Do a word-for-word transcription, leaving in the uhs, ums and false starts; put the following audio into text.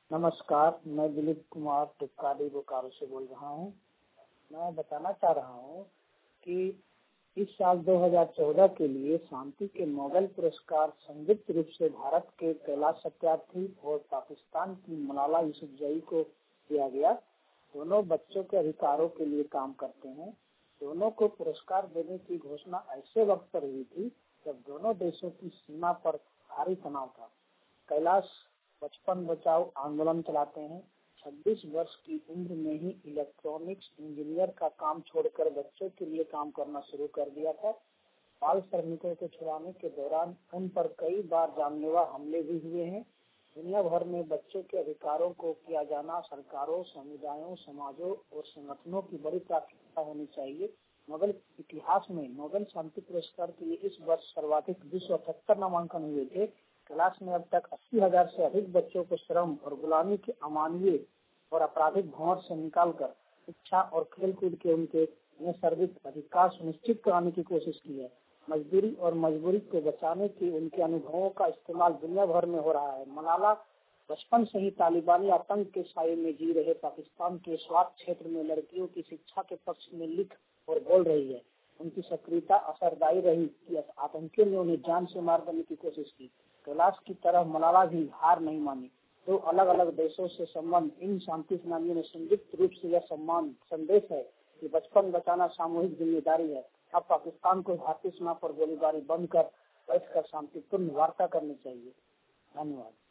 नमस्कार, मैं दिलीप कुमार टिक्कारी बोकारो से बोल रहा हूँ। मैं बताना चाह रहा हूँ कि इस साल दो हज़ार चौदह के लिए शांति के नोबेल पुरस्कार संयुक्त रूप से भारत के कैलाश सत्यार्थी और पाकिस्तान की मलाला यूसुफजई को दिया गया। दोनों बच्चों के अधिकारों के लिए काम करते हैं। दोनों को पुरस्कार देने की घोषणा ऐसे वक्त पर हुई थी जब दोनों देशों की सीमा पर भारी तनाव था। कैलाश बचपन बचाओ आंदोलन चलाते हैं। छब्बीस वर्ष की उम्र में ही इलेक्ट्रॉनिक्स इंजीनियर का काम छोड़कर बच्चों के लिए काम करना शुरू कर दिया था। बाल श्रमिकों को छुड़ाने के दौरान उन पर कई बार जानलेवा हमले भी हुए हैं। दुनिया भर में बच्चों के अधिकारों को किया जाना सरकारों, समुदायों, समाजों और संगठनों की बड़ी प्राथमिकता होनी चाहिए। नोबेल इतिहास में नोबेल शांति पुरस्कार के लिए इस वर्ष सर्वाधिक दो सौ अठहत्तर नामांकन हुए थे। कैलाश ने अब तक अस्सी हजार से अधिक बच्चों को श्रम और गुलामी के अमानवीय और आपराधिक भंवर से निकालकर शिक्षा और खेल कूद के उनके नैसर्गिक अधिकार सुनिश्चित कराने की कोशिश की है। मजदूरी और मजबूरी को बचाने के उनके अनुभवों का इस्तेमाल दुनिया भर में हो रहा है। मलाला बचपन से ही तालिबानी आतंक के साये में जी रहे पाकिस्तान के स्वास्थ्य क्षेत्र में लड़कियों की शिक्षा के पक्ष में लिख और बोल रही है। उनकी सक्रियता असरदायी रही कि आतंकियों ने उन्हें जान से मार देने की कोशिश की। कैलाश की तरह मलाला भी हार नहीं मानी। दो अलग अलग देशों से संबंध इन शांति सेनानियों ने संयुक्त रूप से यह सम्मान संदेश है कि बचपन बचाना सामूहिक जिम्मेदारी है। अब पाकिस्तान को भारतीय सीमा पर गोलीबारी बंद कर बैठकर शांतिपूर्ण वार्ता करनी चाहिए। धन्यवाद।